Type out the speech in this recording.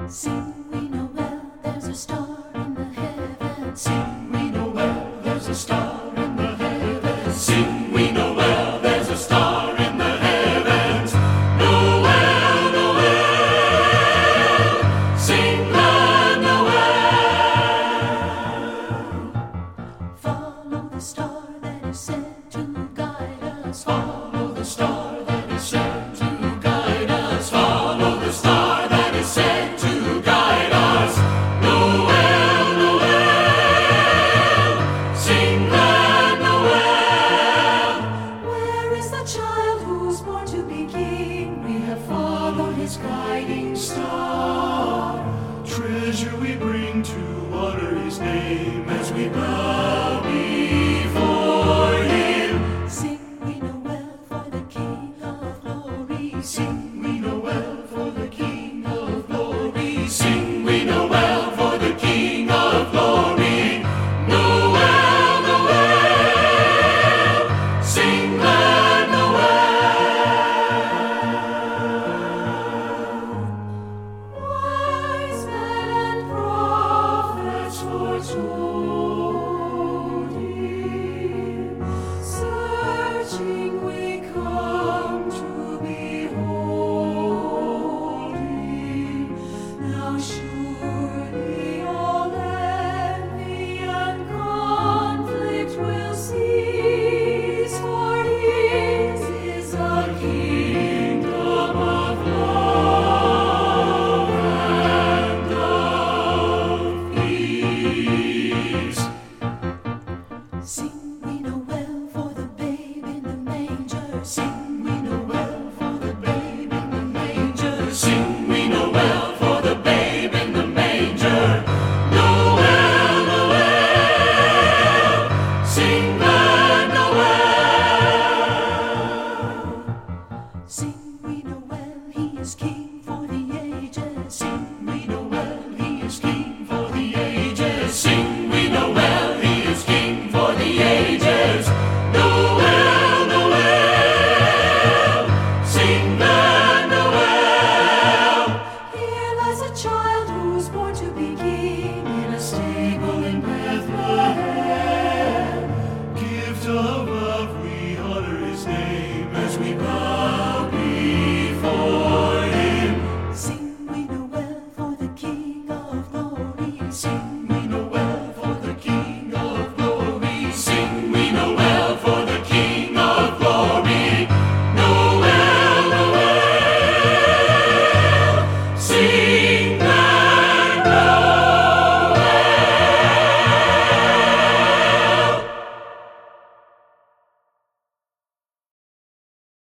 Sing we know well, there's a star in the heavens. Sing we know well, there's a star in the heavens. Sing we know well, there's a star in the heavens. Noel, Noel, sing glad Noel. Follow the star that is sent to guide us. Follow the star that is sent to guide us. Follow the star that is sent to guide us. Noel, Noel, sing glad Noel. Where is the child who's born to be king? We have followed his guiding star. Treasure we bring to honor his name as we bow before him. Sing we know well for the King of glory. Sing we know well for the King of glory. Sing we know well for the King of glory. Noel, Noel, sing glad Noel. Wise men and prophets foretold him. Searching we come to behold him. Now surely all envy and conflict will cease, for his is a kingdom of love And of peace. Sing we know well for the babe in the manger. Sing we know well for the babe in the manger. Sing we know well for the babe in the manger. Noel, Noel, sing glad Noel. Sing we know well he is king